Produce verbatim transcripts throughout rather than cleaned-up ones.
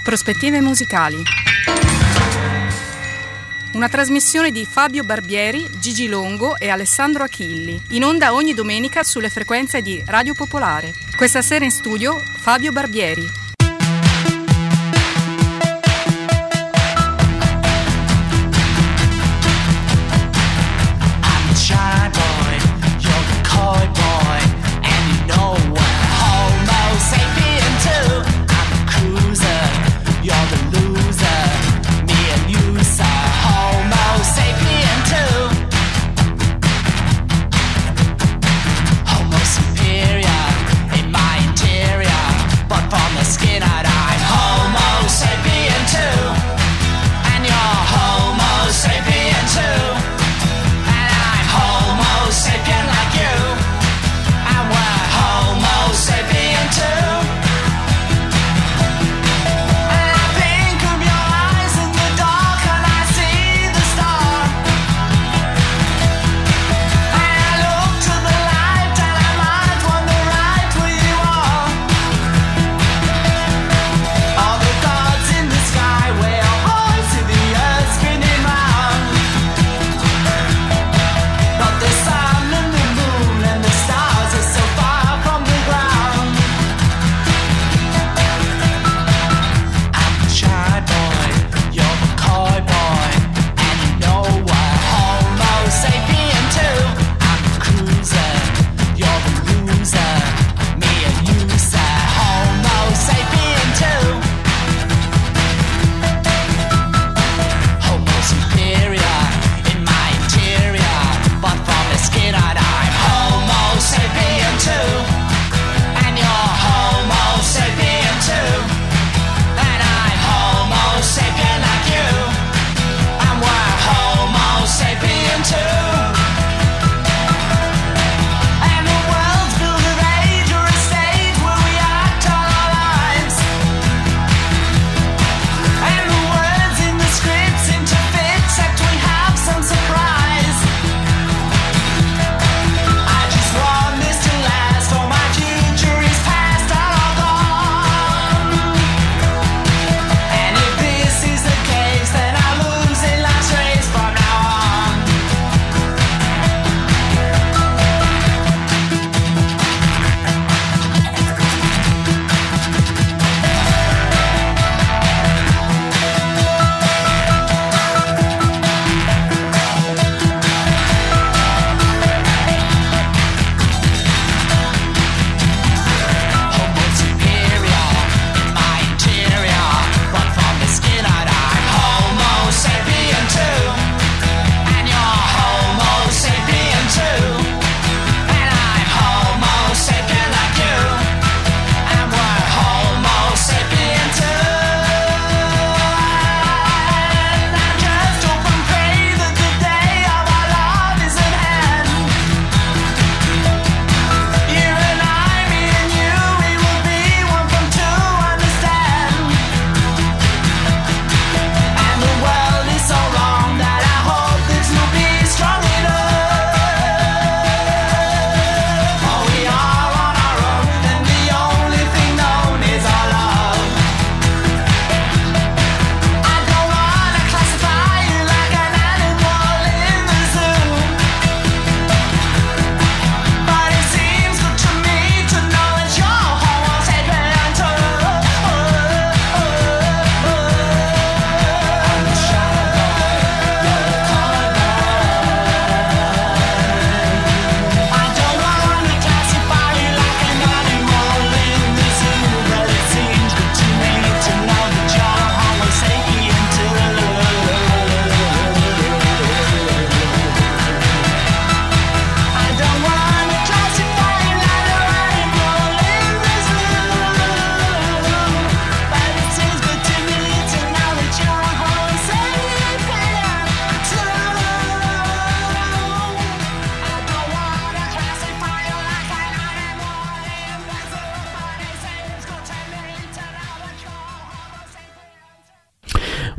Prospettive musicali. Una trasmissione di Fabio Barbieri, Gigi Longo e Alessandro Achilli, in onda ogni domenica sulle frequenze di Radio Popolare. Questa sera in studio Fabio Barbieri. Superior in my interior, but from the sky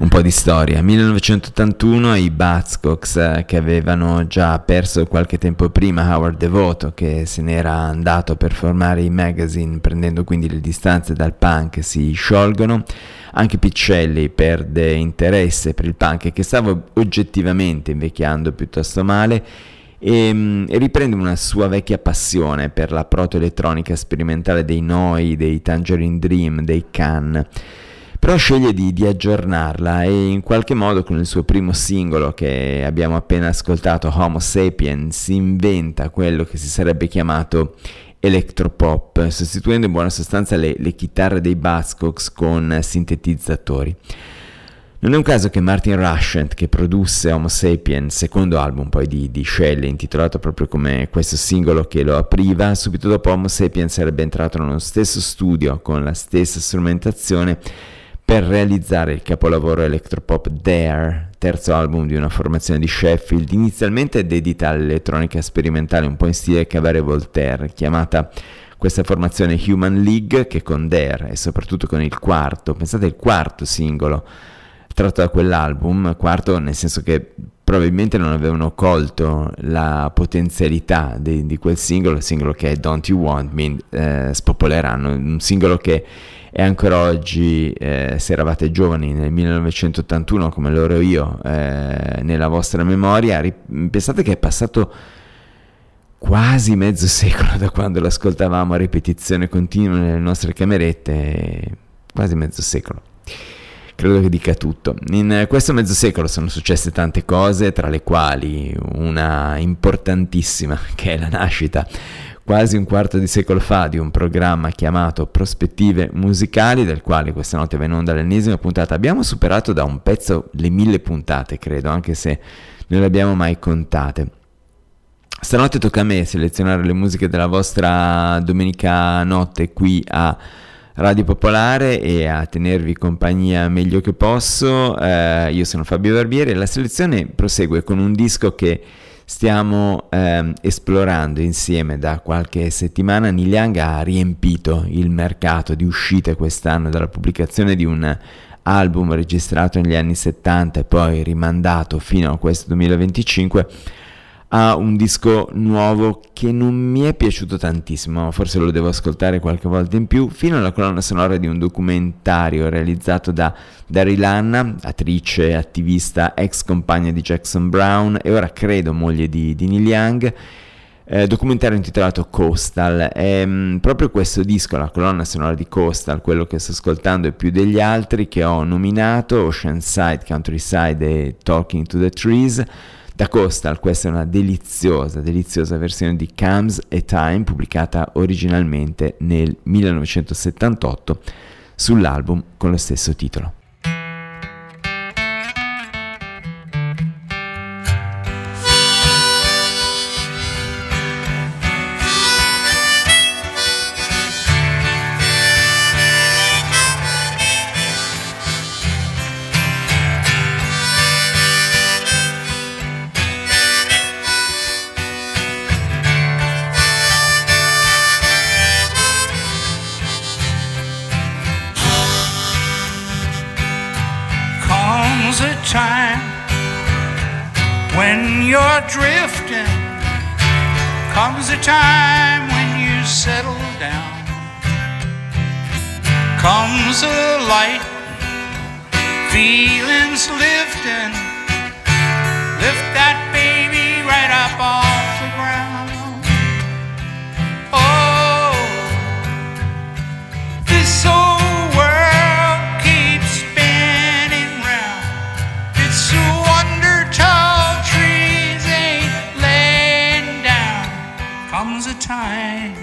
Un po' di storia. millenovecentottantuno i Buzzcocks, eh, che avevano già perso qualche tempo prima Howard Devoto, che se n'era andato per formare i Magazine, prendendo quindi le distanze dal punk, si sciolgono. Anche Piccelli perde interesse per il punk, che stava oggettivamente invecchiando piuttosto male, e, e riprende una sua vecchia passione per la proto-elettronica sperimentale dei Noi, dei Tangerine Dream, dei Can. Però sceglie di, di aggiornarla, e in qualche modo con il suo primo singolo che abbiamo appena ascoltato, Homo Sapiens, si inventa quello che si sarebbe chiamato electropop, sostituendo in buona sostanza le, le chitarre dei Buzzcocks con sintetizzatori. Non è un caso che Martin Rushent, che produsse Homo Sapiens, secondo album poi di, di Shelley, intitolato proprio come questo singolo che lo apriva, subito dopo Homo Sapiens sarebbe entrato nello stesso studio con la stessa strumentazione per realizzare il capolavoro electropop Dare, terzo album di una formazione di Sheffield, inizialmente dedita all'elettronica sperimentale un po' in stile Cabaret Voltaire, chiamata questa formazione Human League, che con Dare e soprattutto con il quarto, pensate il quarto singolo tratto da quell'album, quarto nel senso che probabilmente non avevano colto la potenzialità di, di quel singolo, il singolo che è Don't You Want Me, eh, spopoleranno, un singolo che è ancora oggi, eh, se eravate giovani nel millenovecentottantuno come lo ero io, eh, nella vostra memoria. Rip- pensate che è passato quasi mezzo secolo da quando lo ascoltavamo a ripetizione continua nelle nostre camerette, quasi mezzo secolo. Credo che dica tutto. In questo mezzo secolo sono successe tante cose, tra le quali una importantissima, che è la nascita quasi un quarto di secolo fa di un programma chiamato Prospettive Musicali, del quale questa notte va in onda l'ennesima puntata. Abbiamo superato da un pezzo le mille puntate, credo, anche se non le abbiamo mai contate. Stanotte tocca a me selezionare le musiche della vostra domenica notte qui a Radio Popolare e a tenervi compagnia meglio che posso. Eh, io sono Fabio Barbieri e la selezione prosegue con un disco che stiamo eh, esplorando insieme da qualche settimana. Neil Young ha riempito il mercato di uscite quest'anno dalla pubblicazione di un album registrato negli anni settanta e poi rimandato fino a questo duemilaventicinque, ha un disco nuovo che non mi è piaciuto tantissimo, forse lo devo ascoltare qualche volta in più, fino alla colonna sonora di un documentario realizzato da Daryl Hannah, attrice, attivista, ex compagna di Jackson Brown e ora credo moglie di, di Neil Young, eh, documentario intitolato Coastal. È mh, proprio questo disco, la colonna sonora di Coastal, quello che sto ascoltando e più degli altri che ho nominato, Oceanside, Countryside e Talking to the Trees. Da Coastal questa è una deliziosa, deliziosa versione di Comes a Time, pubblicata originalmente nel millenovecentosettantotto sull'album con lo stesso titolo. Time when you're drifting, comes a time when you settle down, comes a light, feelings lifting, lift that baby right up off the ground. Oh, this old time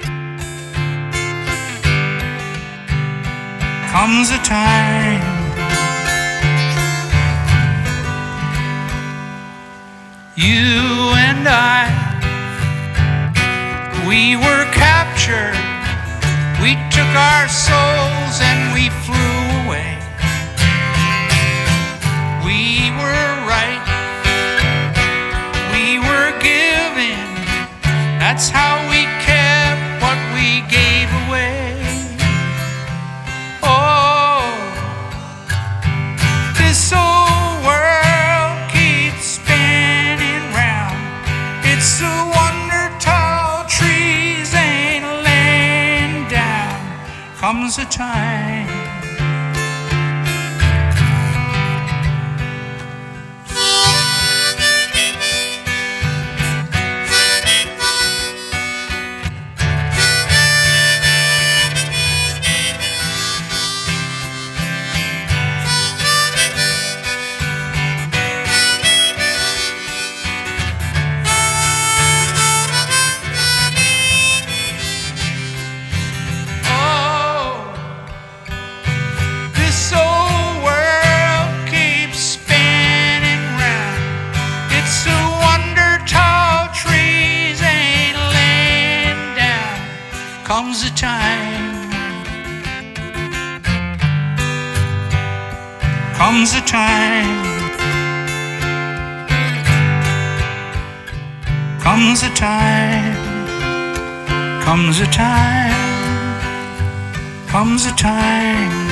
comes a time you and I, we were captured, we took our souls and we flew away. We were right, we were giving, that's how we kept what we gave away. Oh, this comes a time. Comes a time, comes a time, comes a time, comes a time, comes a time.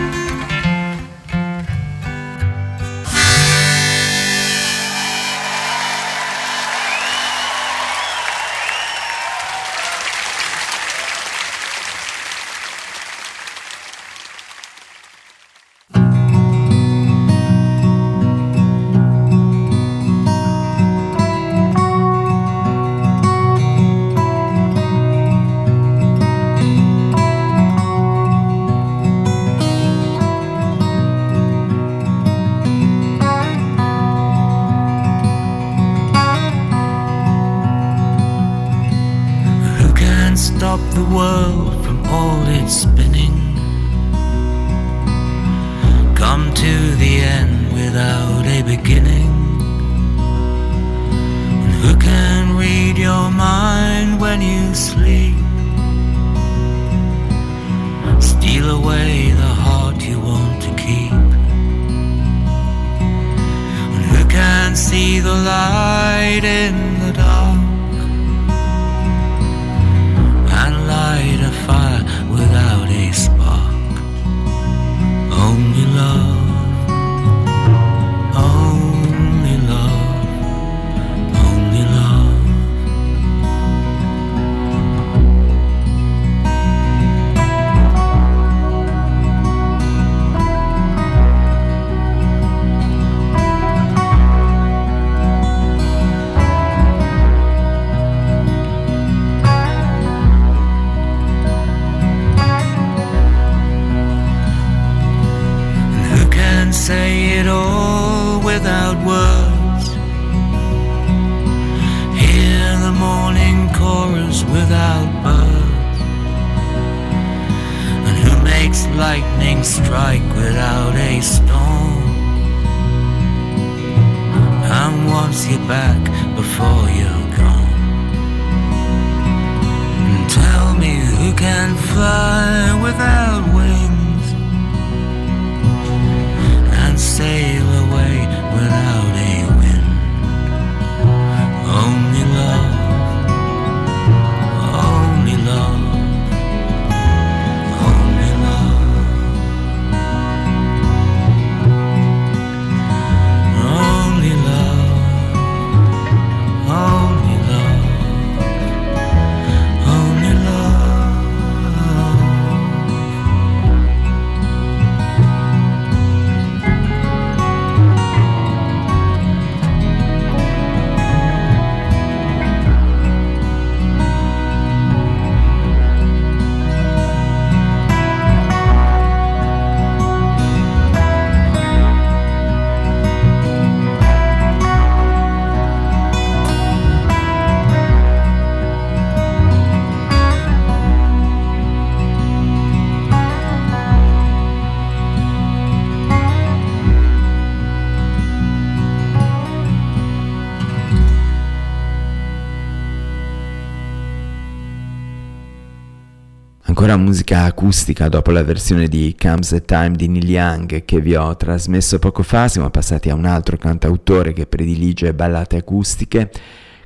Stop the world from all its spinning, come to the end without a beginning. And who can read your mind when you sleep, steal away the heart you want to keep? And who can see the light in the dark and light a fire without a spark? Only love, only love, only love. Say it all without words, hear the morning chorus without birds, and who makes lightning strike without a storm, and wants you back before you're gone? And tell me who can fly without wings, sail away without a wind? Only love, only love, only love, only love, only love, only love. Ancora musica acustica dopo la versione di Comes a Time di Neil Young che vi ho trasmesso poco fa. Siamo passati a un altro cantautore che predilige ballate acustiche.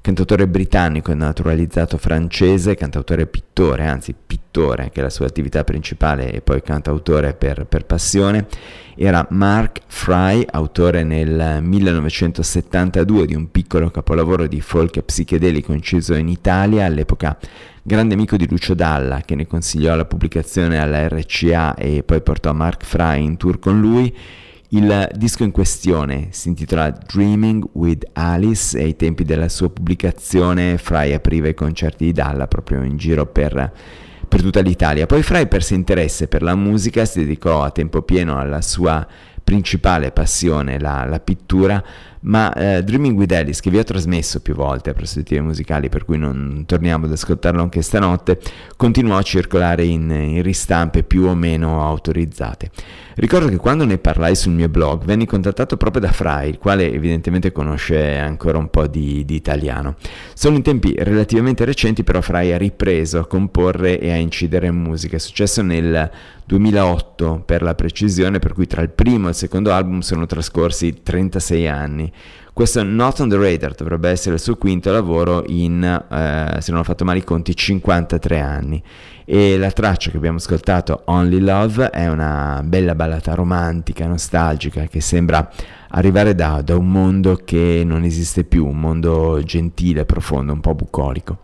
cantautore britannico naturalizzato francese, cantautore e pittore, anzi pittore, che è la sua attività principale, e poi cantautore per, per passione. Era Mark Fry, autore nel millenovecentosettantadue di un piccolo capolavoro di folk psichedelico inciso in Italia, all'epoca grande amico di Lucio Dalla, che ne consigliò la pubblicazione alla R C A e poi portò Mark Fry in tour con lui. Il disco in questione si intitola Dreaming with Alice e ai tempi della sua pubblicazione Fry apriva i concerti di Dalla proprio in giro per, per tutta l'Italia. Poi Fry, per suo interesse per la musica, si dedicò a tempo pieno alla sua principale passione, la, la pittura, ma eh, Dreaming with Alice, che vi ho trasmesso più volte a prospettive musicali, per cui non torniamo ad ascoltarlo anche stanotte, continuò a circolare in, in ristampe più o meno autorizzate. Ricordo che quando ne parlai sul mio blog venni contattato proprio da Fry, il quale evidentemente conosce ancora un po' di, di italiano. Solo in tempi relativamente recenti però Fry ha ripreso a comporre e a incidere in musica. È successo nel duemilaotto per la precisione, per cui tra il primo e il secondo album sono trascorsi trentasei anni. Questo Not on the Radar dovrebbe essere il suo quinto lavoro in, eh, se non ho fatto male i conti, cinquantatré anni. E la traccia che abbiamo ascoltato, Only Love, è una bella ballata romantica, nostalgica, che sembra arrivare da, da un mondo che non esiste più, un mondo gentile, profondo, un po' bucolico.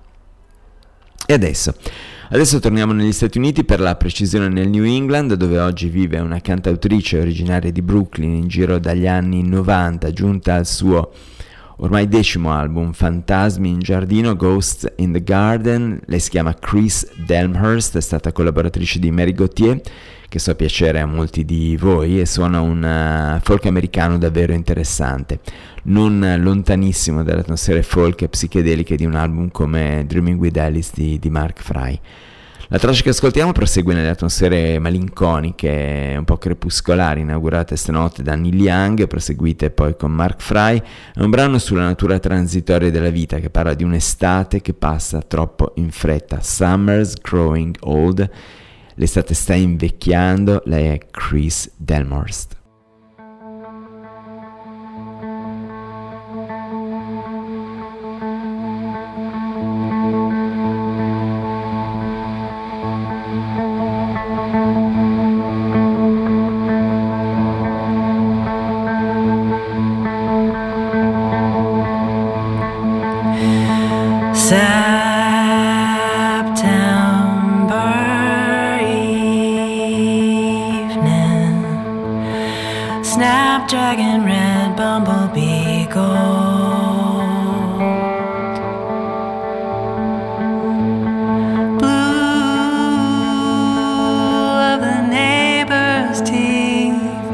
E adesso? Adesso torniamo negli Stati Uniti, per la precisione nel New England, dove oggi vive una cantautrice originaria di Brooklyn in giro dagli anni novanta, giunta al suo ormai decimo album, Fantasmi in giardino, Ghosts in the Garden. Lei si chiama Chris Delmhurst, è stata collaboratrice di Mary Gauthier, che so piacere a molti di voi, e suona un uh, folk americano davvero interessante, non lontanissimo dall'atmosfera folk e psichedeliche di un album come Dreaming with Alice di, di Mark Fry. La traccia che ascoltiamo prosegue nelle atmosfere malinconiche, un po' crepuscolari, inaugurate stanotte da Neil Young, proseguite poi con Mark Fry. È un brano sulla natura transitoria della vita, che parla di un'estate che passa troppo in fretta. Summer's growing old. L'estate sta invecchiando. Lei è Chris Delmhurst. Snapdragon red, bumblebee gold, blue of the neighbor's T V,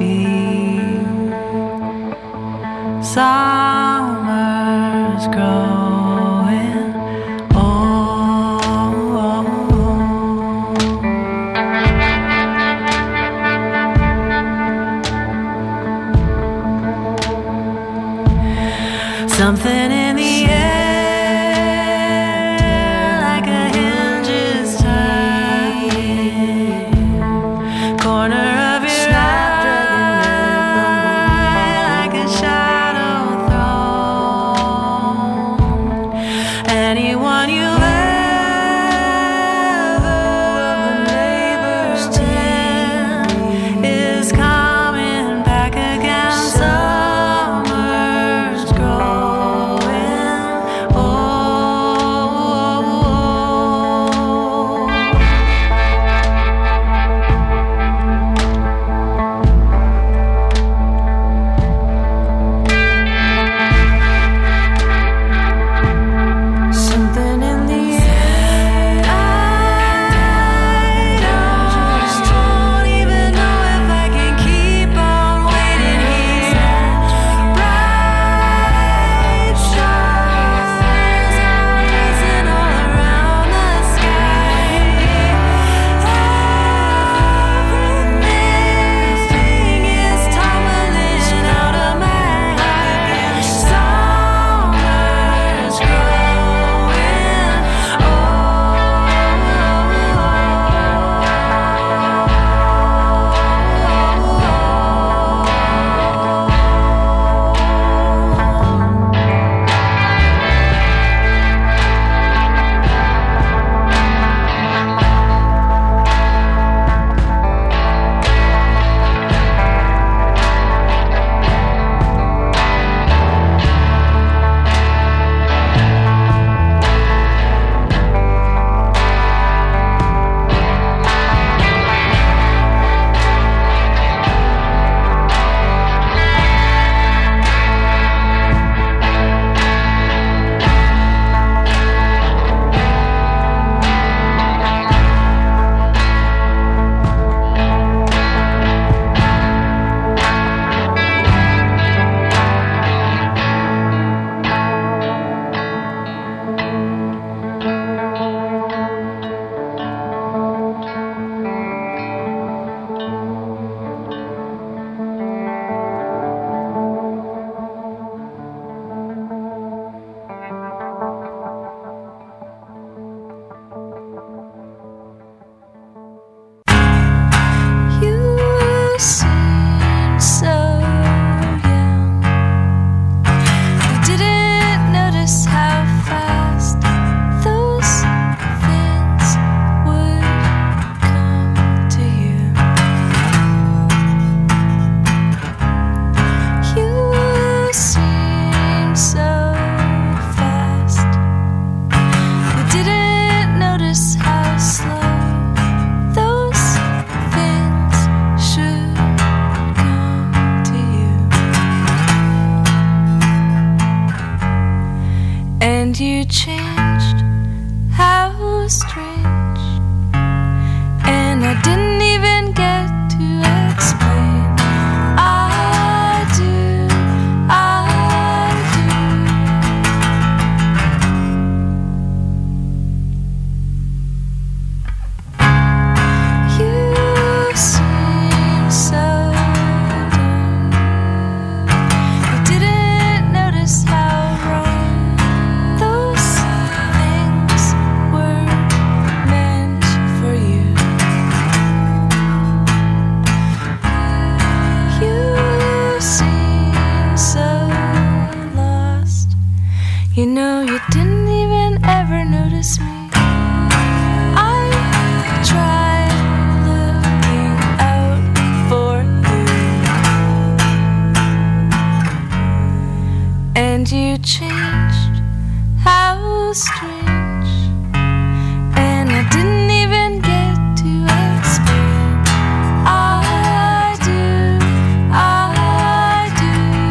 summer's growing old. Some And you changed, how strange. And I didn't even get to explain. I do, I do. You seem so dumb. You didn't notice how wrong those things were meant for you. You seem so lost. You know you didn't even ever notice me. I tried looking out for you. And you changed, how strange. And I didn't even get to explain. I do, I do.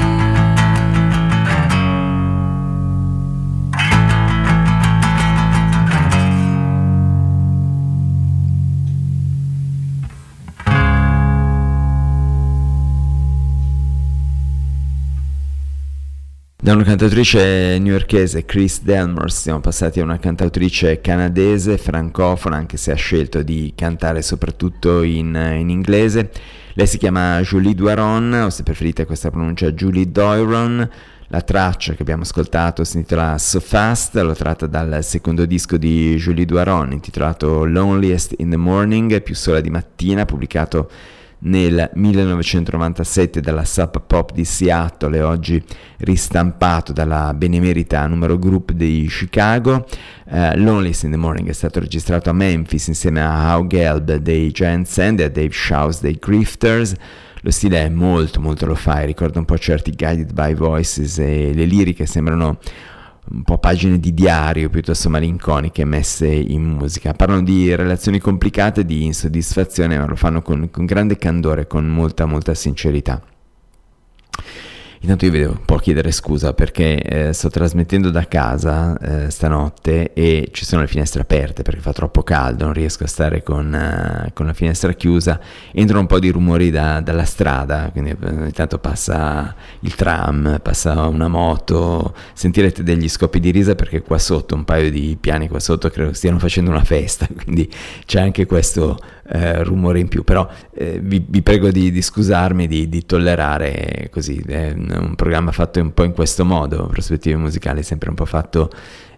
Da una cantautrice newyorkese, Chris Delmore, siamo passati a una cantautrice canadese, francofona, anche se ha scelto di cantare soprattutto in, in inglese. Lei si chiama Julie Doiron, o se preferite questa pronuncia Julie Doiron. La traccia che abbiamo ascoltato si intitola So Fast, l'ho tratta dal secondo disco di Julie Doiron, intitolato Loneliest in the Morning, più sola di mattina, pubblicato nel millenovecentonovantasette dalla Sub Pop di Seattle e oggi ristampato dalla benemerita Numero Group di Chicago. uh, Loneliest in the Morning è stato registrato a Memphis insieme a How Gelb dei Giant Sand e a Dave Shouse dei Grifters. Lo stile è molto molto lo-fi, ricorda un po' certi Guided by Voices e le liriche sembrano un po' pagine di diario piuttosto malinconiche messe in musica. Parlano di relazioni complicate, di insoddisfazione, ma lo fanno con, con grande candore, con molta molta sincerità. Intanto io vi devo un po' chiedere scusa perché eh, sto trasmettendo da casa eh, stanotte e ci sono le finestre aperte perché fa troppo caldo, non riesco a stare con, uh, con la finestra chiusa, entrano un po' di rumori da, dalla strada, quindi ogni tanto passa il tram, passa una moto, sentirete degli scoppi di risa perché qua sotto, un paio di piani qua sotto credo stiano facendo una festa, quindi c'è anche questo eh, rumore in più, però eh, vi, vi prego di, di scusarmi, di, di tollerare così, eh, un programma fatto un po' in questo modo, Prospettive Musicali, sempre un po' fatto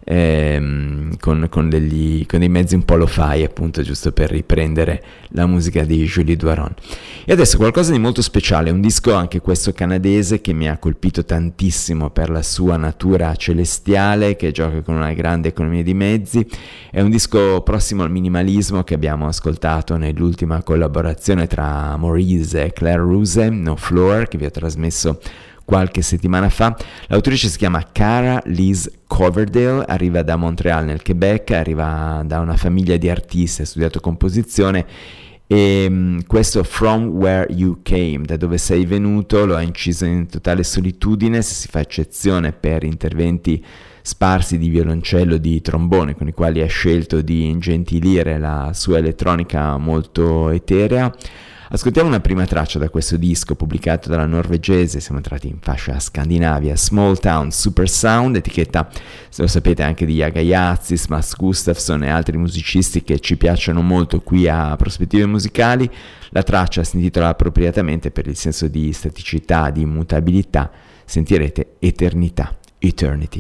ehm, con, con, degli, con dei mezzi un po' lo-fi, appunto, giusto per riprendere la musica di Julie Doiron. E adesso qualcosa di molto speciale, un disco anche questo canadese che mi ha colpito tantissimo per la sua natura celestiale, che gioca con una grande economia di mezzi. È un disco prossimo al minimalismo che abbiamo ascoltato nell'ultima collaborazione tra Maurice e Claire Ruse, No Floor, che vi ho trasmesso qualche settimana fa. L'autrice si chiama Cara Liz Coverdale, arriva da Montreal nel Quebec, arriva da una famiglia di artisti, ha studiato composizione e um, questo From Where You Came, da dove sei venuto, lo ha inciso in totale solitudine, se si fa eccezione per interventi sparsi di violoncello, di trombone, con i quali ha scelto di ingentilire la sua elettronica molto eterea. Ascoltiamo una prima traccia da questo disco pubblicato dalla norvegese, siamo entrati in fascia Scandinavia, Small Town Super Sound, etichetta, se lo sapete, anche di Jaga Yatzis, Mats Gustafsson e altri musicisti che ci piacciono molto qui a Prospettive Musicali. La traccia si intitola appropriatamente, per il senso di staticità, di immutabilità, sentirete Eternità, Eternity.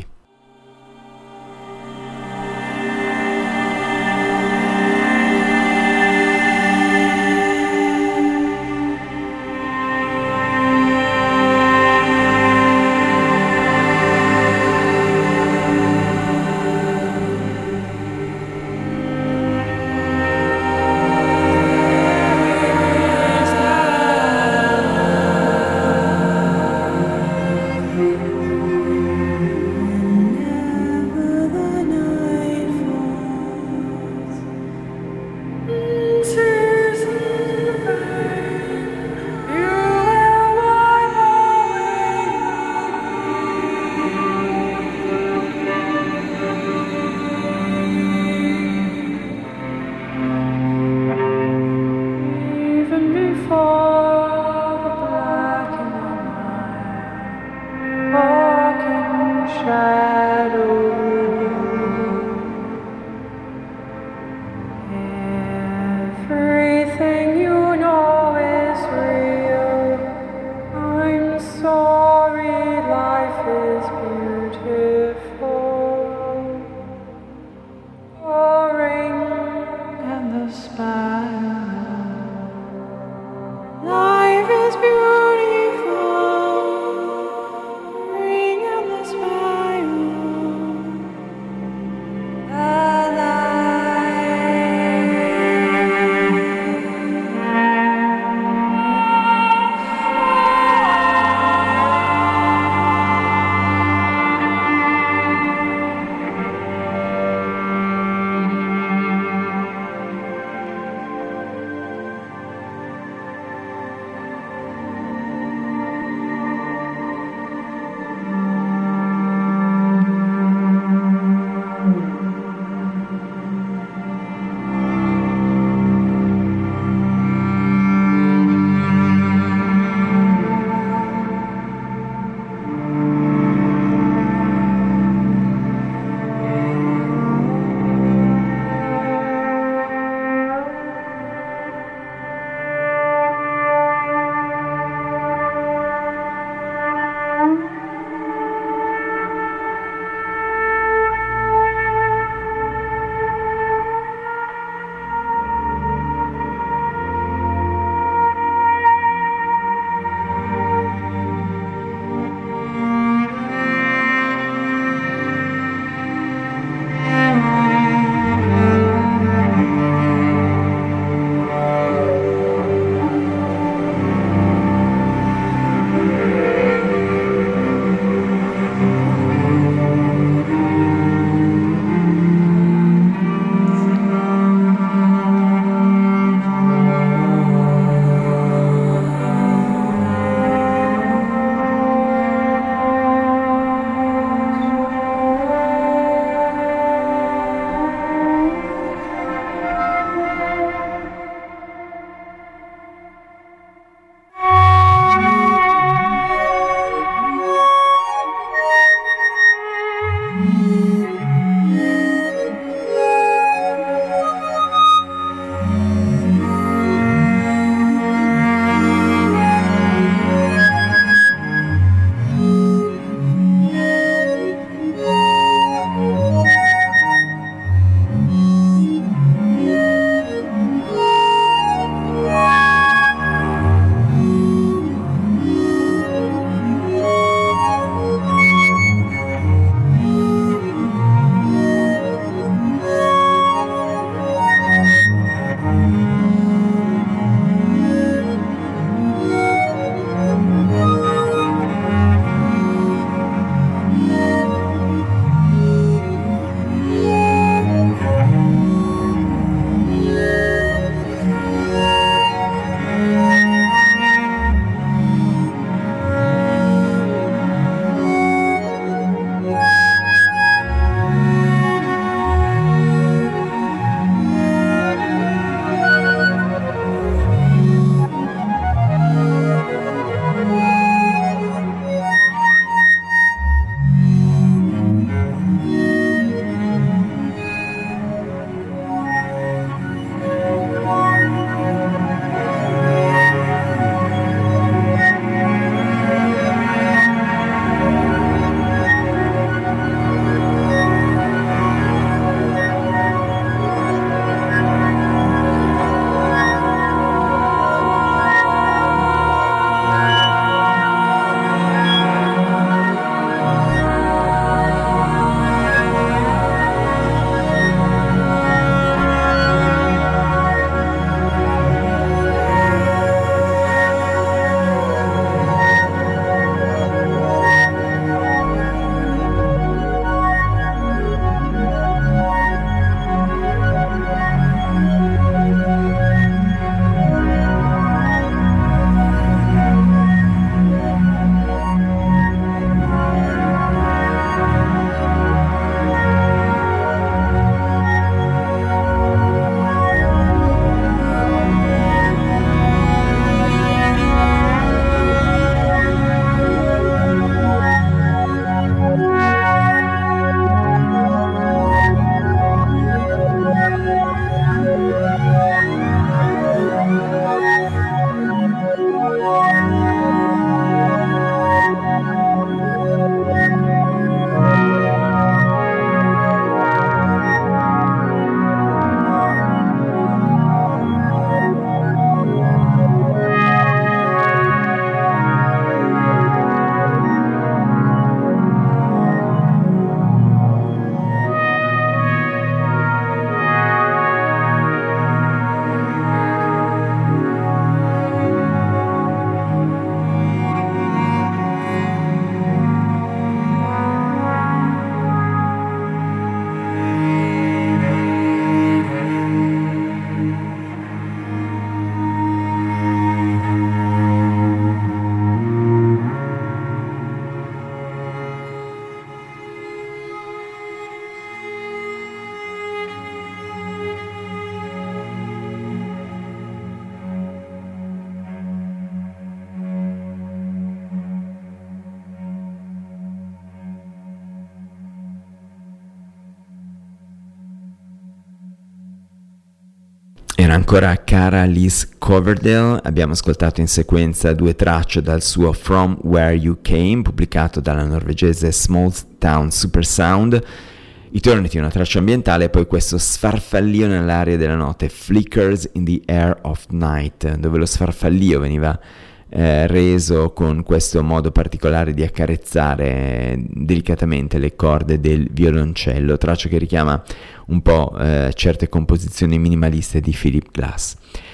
Era ancora cara Liz Coverdale. Abbiamo ascoltato in sequenza due tracce dal suo From Where You Came, pubblicato dalla norvegese Small Town Supersound, Eternity, una traccia ambientale, e poi questo sfarfallio nell'aria della notte, Flickers in the Air of Night, dove lo sfarfallio veniva eh, reso con questo modo particolare di accarezzare delicatamente le corde del violoncello, traccia che richiama un po' eh, certe composizioni minimaliste di Philip Glass.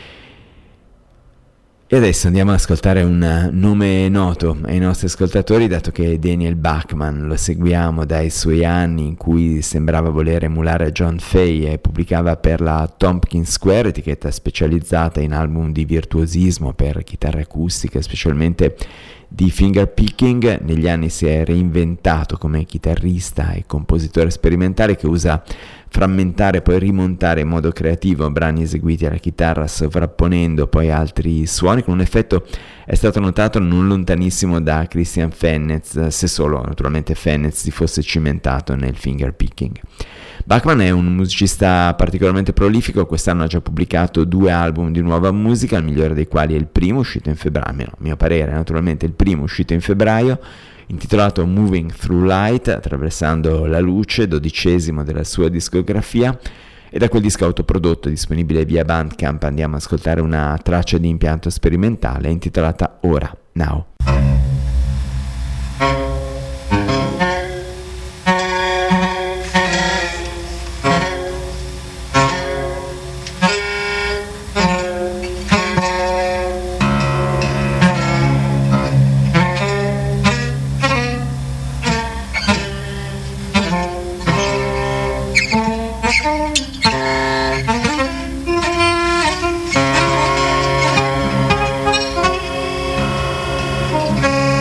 E adesso andiamo ad ascoltare un nome noto ai nostri ascoltatori, dato che Daniel Bachman lo seguiamo dai suoi anni in cui sembrava voler emulare John Fay e pubblicava per la Tompkins Square, etichetta specializzata in album di virtuosismo per chitarre acustiche, specialmente di fingerpicking. Negli anni si è reinventato come chitarrista e compositore sperimentale che usa frammentare e poi rimontare in modo creativo brani eseguiti alla chitarra, sovrapponendo poi altri suoni, con un effetto è stato notato non lontanissimo da Christian Fennesz, se solo naturalmente Fennesz si fosse cimentato nel fingerpicking. Bachman è un musicista particolarmente prolifico, quest'anno ha già pubblicato due album di nuova musica, il migliore dei quali è il primo, uscito in febbraio, a mio parere naturalmente il primo uscito in febbraio, intitolato Moving Through Light, attraversando la luce, dodicesimo della sua discografia, e da quel disco autoprodotto disponibile via Bandcamp andiamo ad ascoltare una traccia di impianto sperimentale intitolata Ora, Now. Thank you.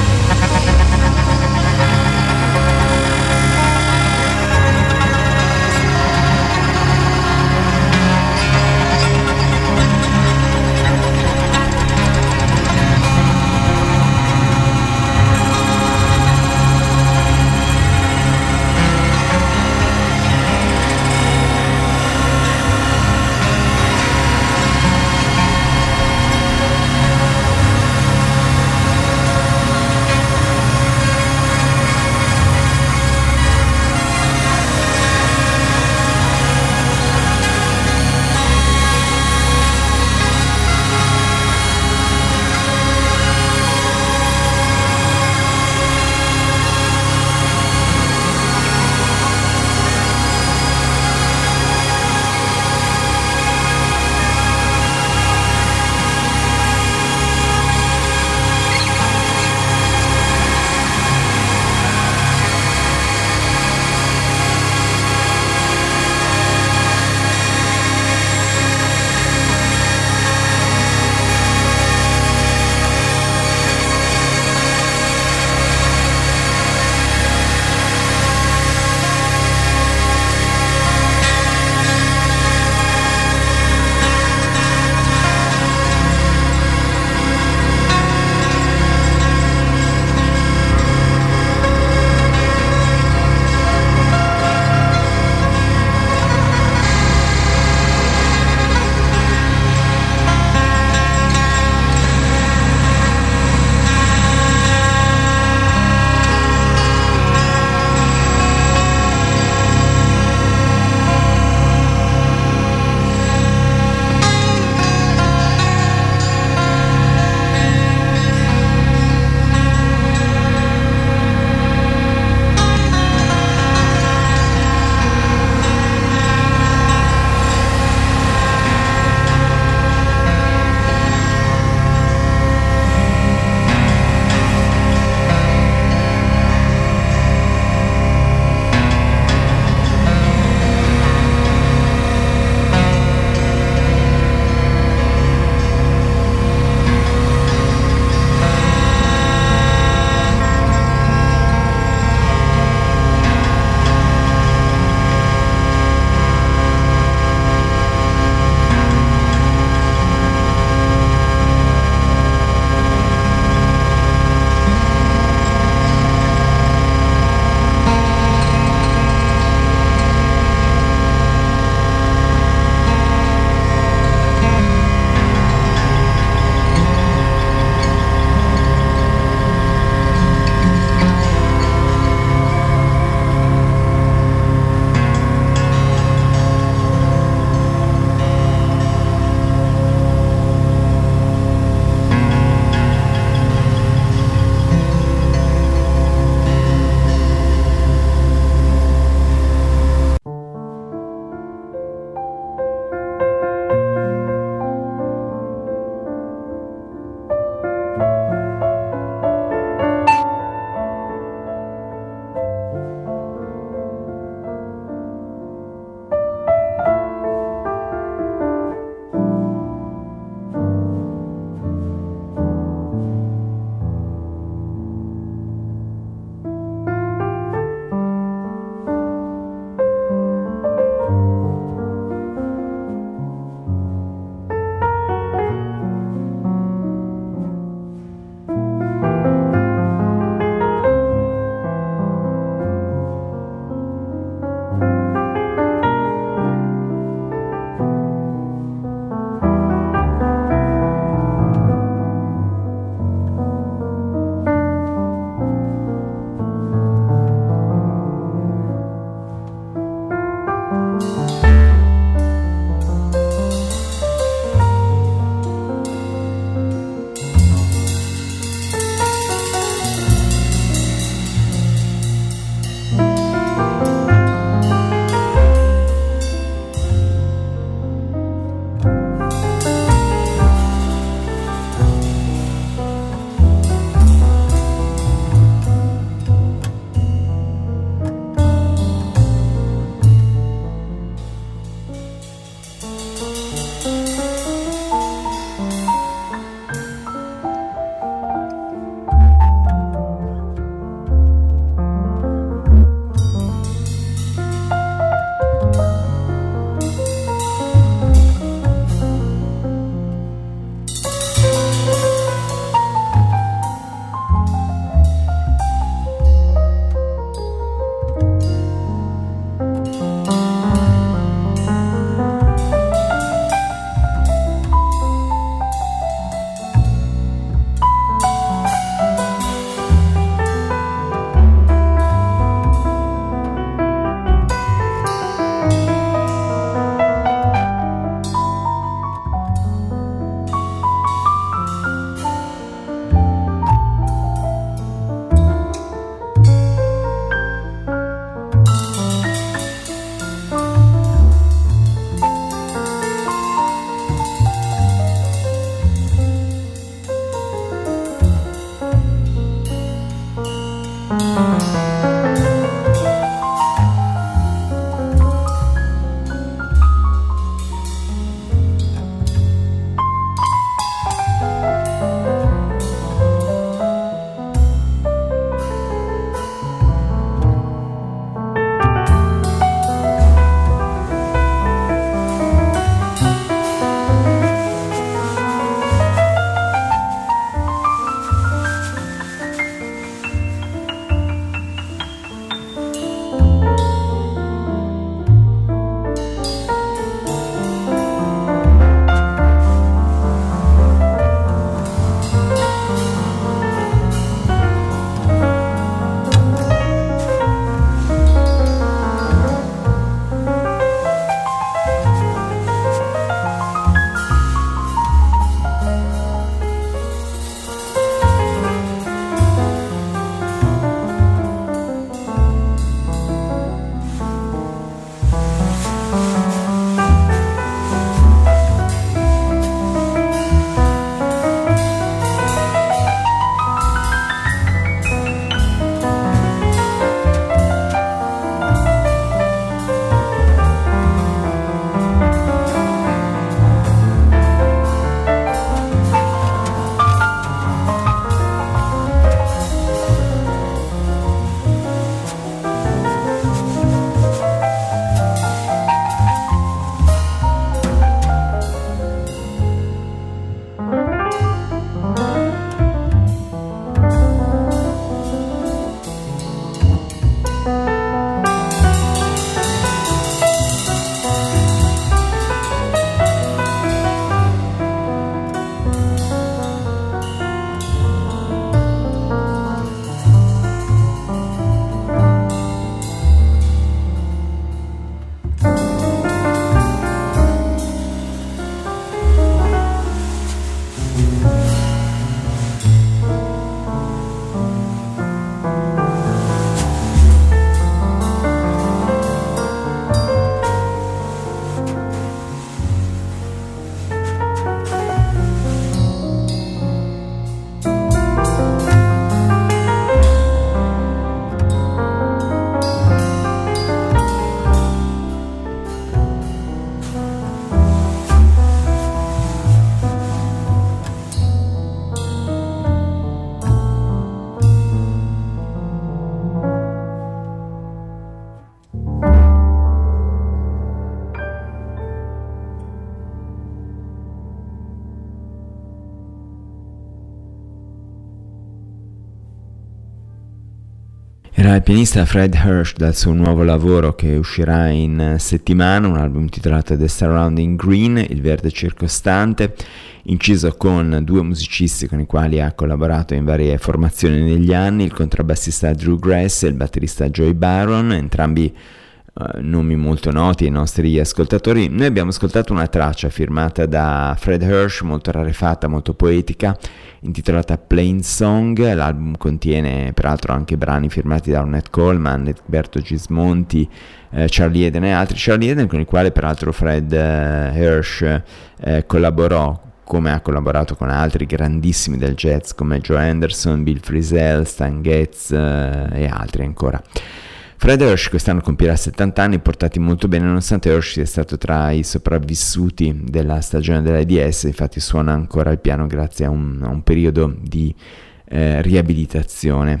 Era il pianista Fred Hersch dal suo nuovo lavoro che uscirà in settimana, un album intitolato The Surrounding Green, il verde circostante, inciso con due musicisti con i quali ha collaborato in varie formazioni negli anni, il contrabbassista Drew Grass e il batterista Joey Baron, entrambi uh, nomi molto noti ai nostri ascoltatori. Noi abbiamo ascoltato una traccia firmata da Fred Hersch, molto rarefatta, molto poetica, intitolata Plain Song. L'album contiene peraltro anche brani firmati da Ornette Coleman, Egberto Gismonti, eh, Charlie Eden e altri. Charlie Eden con il quale peraltro Fred eh, Hersch eh, collaborò, come ha collaborato con altri grandissimi del jazz come Joe Anderson, Bill Frisell, Stan Getz eh, e altri ancora. Fred Hersch quest'anno compirà settanta anni, portati molto bene, nonostante Hersch sia stato tra i sopravvissuti della stagione dell'AIDS, infatti suona ancora il piano grazie a un, a un periodo di eh, riabilitazione.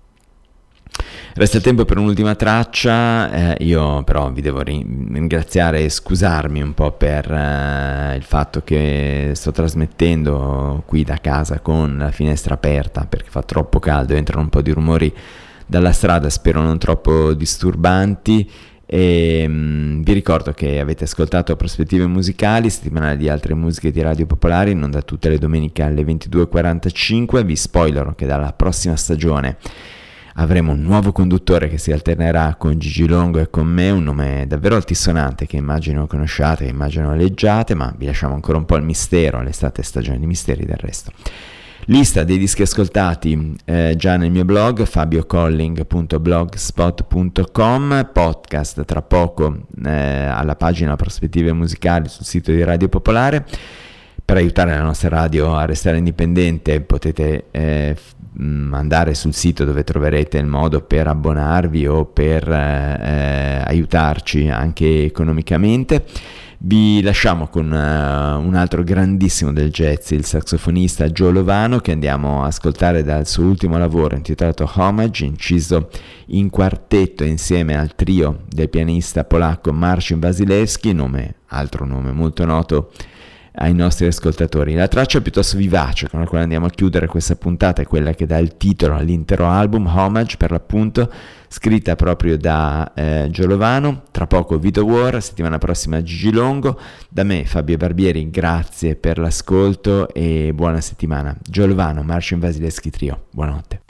Resta il tempo per un'ultima traccia, eh, io però vi devo ringraziare e scusarmi un po' per eh, il fatto che sto trasmettendo qui da casa con la finestra aperta perché fa troppo caldo, entrano un po' di rumori dalla strada, spero non troppo disturbanti, e mh, vi ricordo che avete ascoltato Prospettive Musicali, settimanale di altre musiche di Radio Popolare, in onda tutte le domeniche alle ventidue e quarantacinque. Vi spoilerò che dalla prossima stagione avremo un nuovo conduttore che si alternerà con Gigi Longo e con me, un nome davvero altisonante che immagino conosciate, che immagino leggiate, ma vi lasciamo ancora un po' il mistero, l'estate è stagione di misteri del resto. Lista dei dischi ascoltati eh, già nel mio blog fabiocolling punto blogspot punto com, podcast tra poco eh, alla pagina Prospettive Musicali sul sito di Radio Popolare. Per aiutare la nostra radio a restare indipendente potete eh, andare sul sito dove troverete il modo per abbonarvi o per eh, aiutarci anche economicamente. Vi lasciamo con uh, un altro grandissimo del jazz, il saxofonista Joe Lovano, che andiamo a ascoltare dal suo ultimo lavoro intitolato Homage, inciso in quartetto insieme al trio del pianista polacco Marcin Wasilewski, nome, altro nome molto noto ai nostri ascoltatori. La traccia piuttosto vivace con la quale andiamo a chiudere questa puntata è quella che dà il titolo all'intero album, Homage per l'appunto, scritta proprio da eh, Joe Lovano. Tra poco Vito War, settimana prossima Gigi Longo. Da me Fabio Barbieri, grazie per l'ascolto e buona settimana. Joe Lovano, Marcin Wasilewski Trio, buonanotte.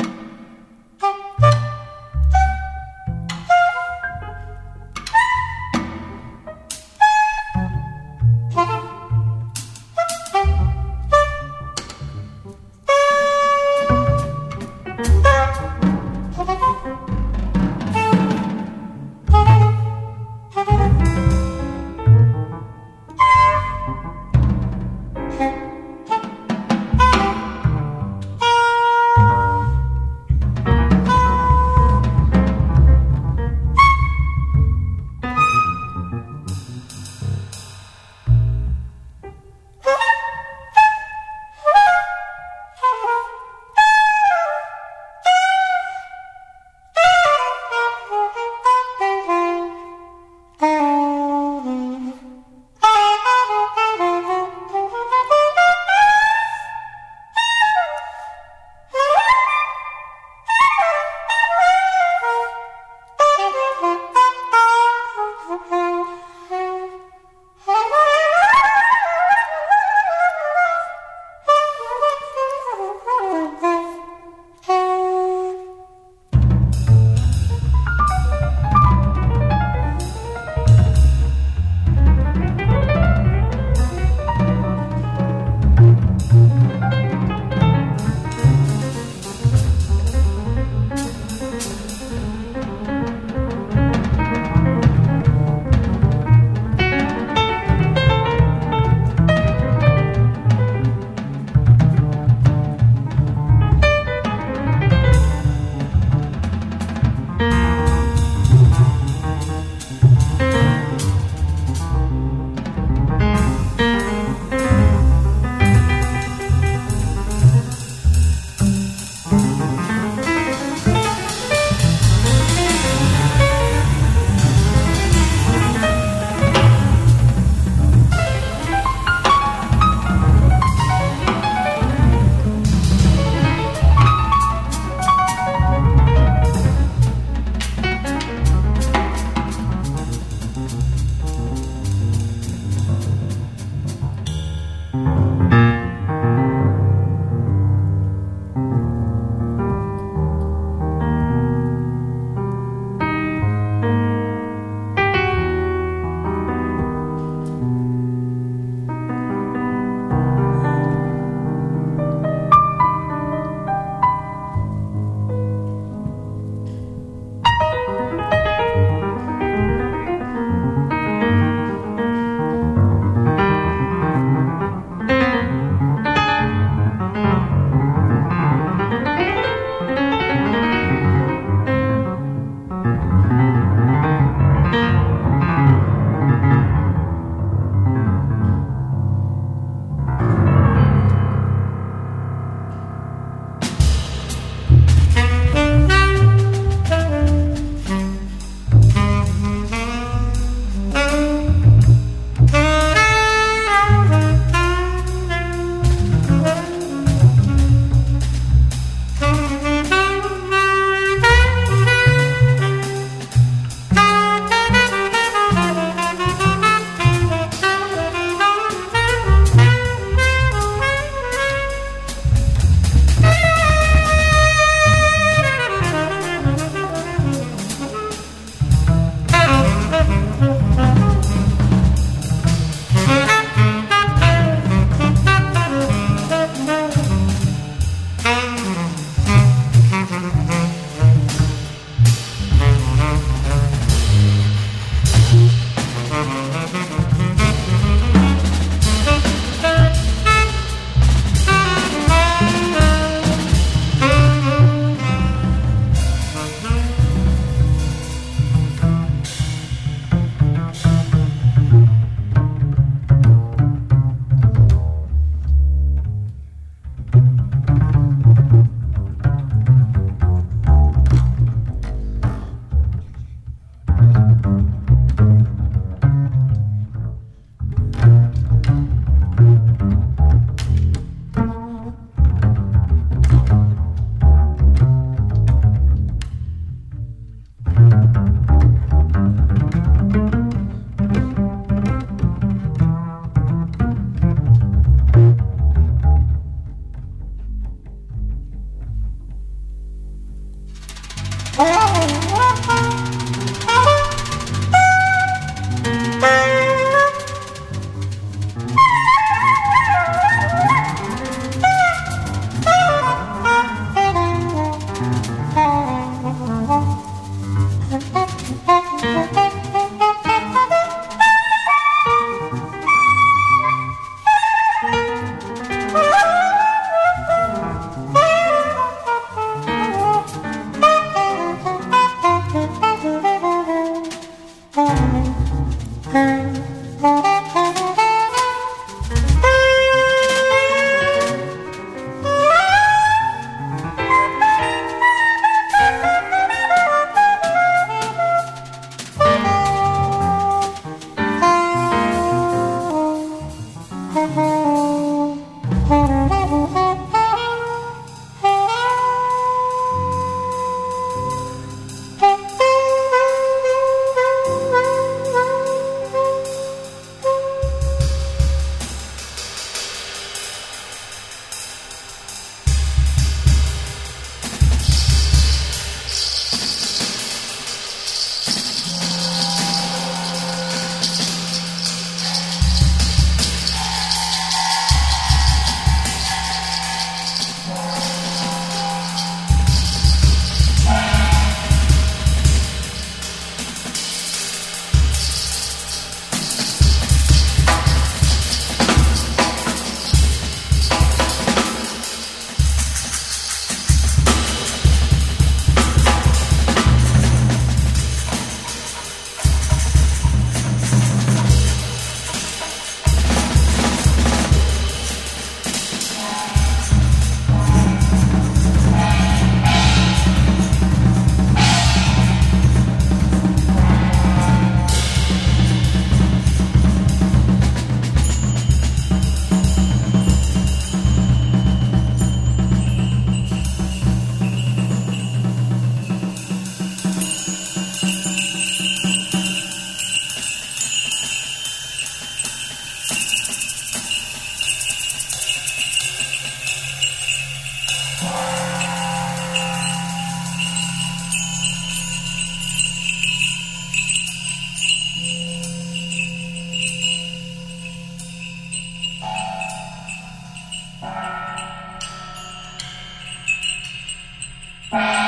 Bye.